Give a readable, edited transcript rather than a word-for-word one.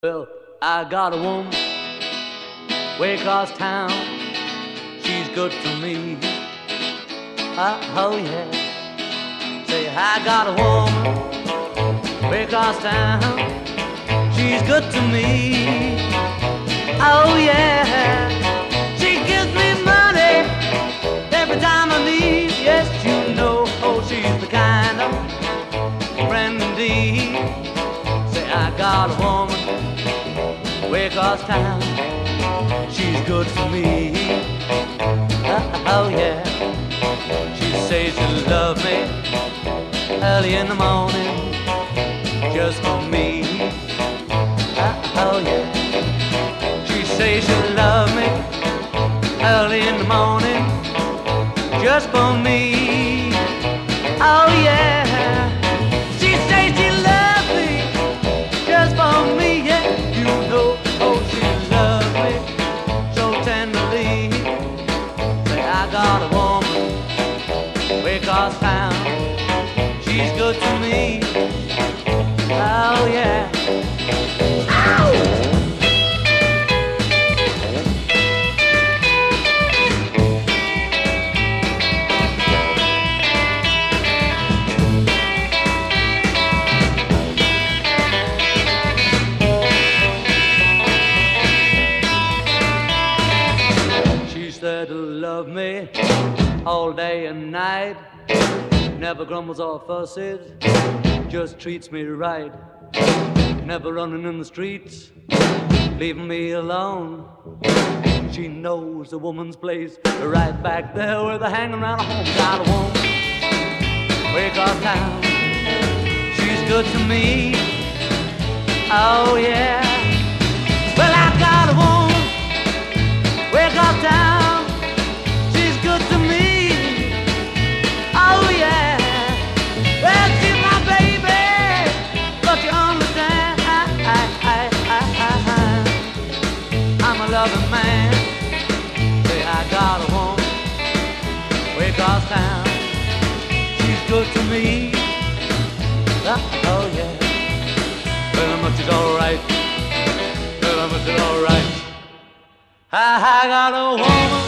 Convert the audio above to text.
Well, I got a woman way across town. She's good to me. Oh yeah. Say, I got a woman way across town. She's good to me. Oh yeah. She gives me money every time I need. Yes, you know, oh, she's the kind of friend indeed. Say, I got a woman way across town. She's good to me. Oh yeah. She says she'll love me early in the morning just for me. Oh yeah. She says she'll love me early in the morning just for me. Oh yeah. She says she loves me just for me. Yeah, you know, oh, she loves me so tenderly. Say, I got a woman way across town. She's good to me. Oh yeah. Ow! Said to love me all day and night, never grumbles or fusses, just treats me right, never running in the streets, leaving me alone. She knows the woman's place right back there where they're hanging around a home. Got a woman way across town. She's good to me. Oh yeah. Well, I got a woman way across town. Loving man, say, I got a woman way across town. She's good to me. Oh yeah. Well, how much is alright? Well, how much is alright? I got a woman